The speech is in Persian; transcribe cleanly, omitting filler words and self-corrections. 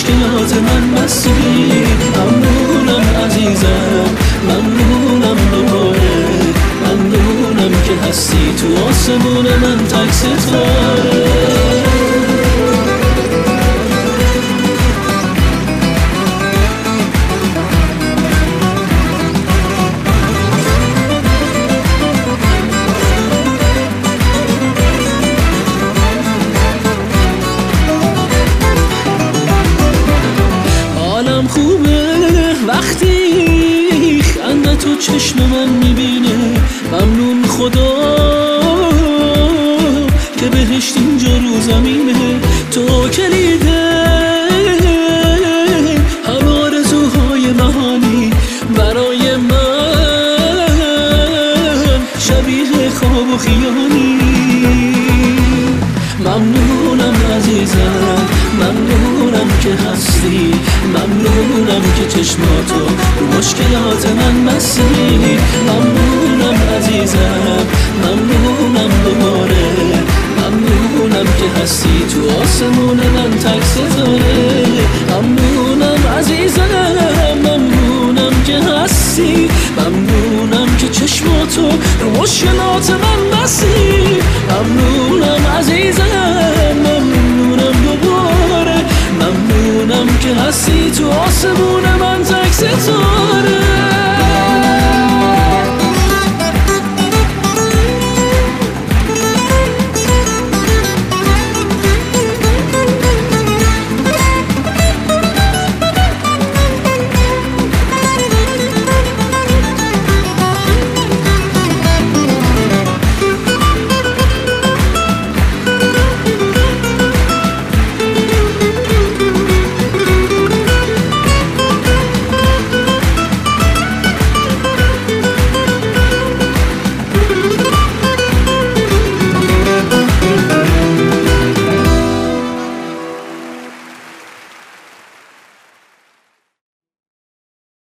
مشکلات من بسی. ممنونم عزیزم، ممنونم دوباره، ممنونم که هستی تو آسمون من تک ستاره. وقتی خنده تو چشم من میبینه، ممنون خدا که بهشت اینجا رو زمینه. تو کلیده هر آرزوهای نهانی برای من، شبیه خواب و خیالی. ممنونم عزیزم، ممنونم که هستی، ممنونم که چشماتو رو مشکلات من بسی. ممنونم عزیزم، ممنونم دوباره، ممنونم که هستی تو آسمون من تک ستاره. ممنونم عزیزم، ممنونم که هستی، ممنونم که چشماتو رو مشکلات من بسی. ممنونم عزیزم، ممنونم دوباره، ممنونم که هستی تو آسمون من تک ستاره.